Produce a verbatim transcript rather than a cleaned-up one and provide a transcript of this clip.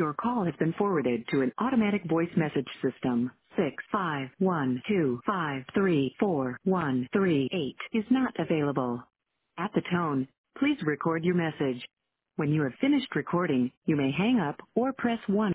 Your call has been forwarded to an automatic voice message system. Six five one two five three four one three eight is not available. At the tone, please record your message. When you have finished recording, you may hang up or press one.